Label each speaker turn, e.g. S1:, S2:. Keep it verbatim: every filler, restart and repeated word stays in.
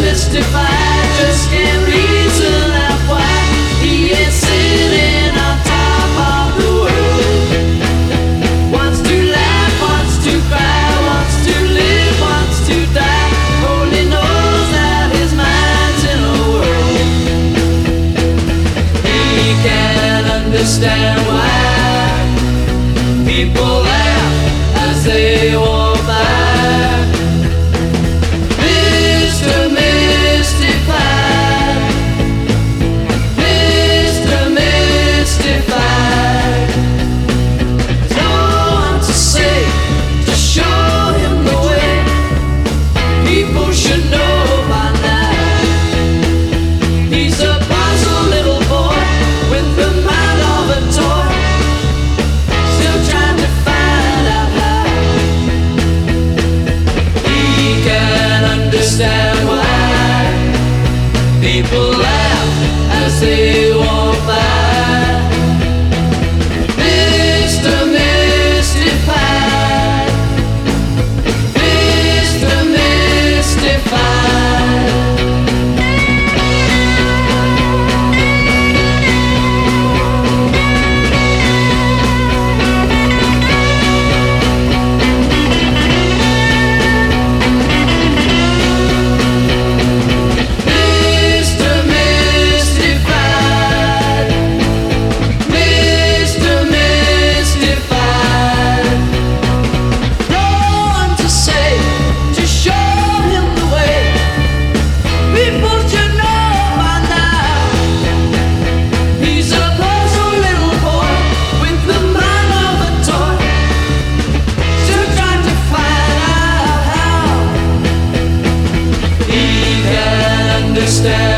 S1: mystified, just can't reason out why he is sitting on top of the world. Wants to laugh, wants to cry, wants to live, wants to die. Only knows that his mind's in a whirl. He can't understand why people laugh as they walk by. Mister Mystified, Mister Mystified. There's no one to say, to show him the way. People should know by now. He's a puzzle little boy with the mind of a toy, still trying to find out how. He can't understand why people laugh as they walk by. Mister Mystified, Mister Mystified. Mister Mystified, Mister Mystified. No one to say, to show him the way. People should know by now. He's a puzzle little boy with the mind of a toy, still trying to find out how. He can't understand